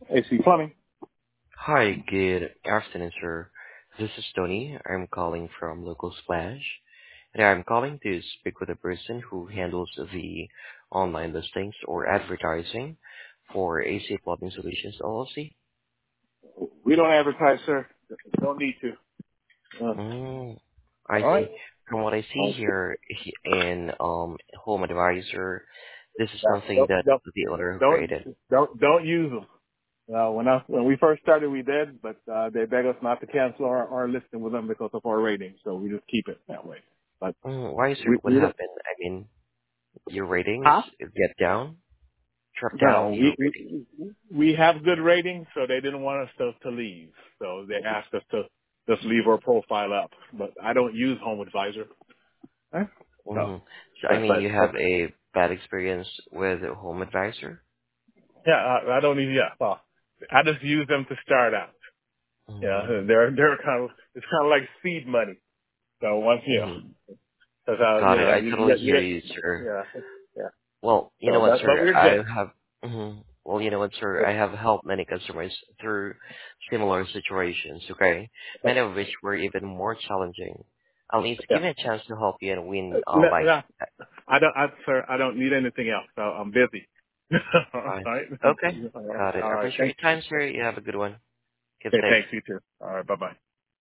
AC Plumbing. Hi, good afternoon, sir. This is Tony. I'm calling from Local Splash, and I'm calling to speak with a person who handles the online listings or advertising for AC Plumbing Solutions LLC. We don't advertise, sir. Don't need to. Mm, All I right. see. From what I see here in Home Advisor, this is something Don't that don't the owner who don't created. don't use them. When we first started, we did, but they beg us not to cancel our listing with them because of our rating, so we just keep it that way. But Why, sir? What we don't. happened? I mean, your ratings Huh? get down, drop down No, your rating. we have good ratings, so they didn't want us to leave. So they asked us to just leave our profile up. But I don't use Home Advisor. Huh? No. Mm-hmm. So, I But mean, but, you but have a bad experience with Home Advisor? yeah, I don't need. Yeah, well, I just use them to start out. Yeah, Mm-hmm. they're kind of it's kind of like seed money. So once Mm-hmm. because Got it. I you totally get hear you, sir. yeah yeah. Well, you know So what, but sir? we're I good. have, well, you know what, sir? I have helped many customers through similar situations, okay? Many of which were even more challenging. At least Yeah. give me a chance to help you and win, No, like, no, sir, I don't need anything else. So I'm busy. All fine. right. Okay. All right. Got it. All I right. appreciate Thanks. your time, sir. You have a good one. Keep Okay, safe. thanks. You too. All right. Bye bye.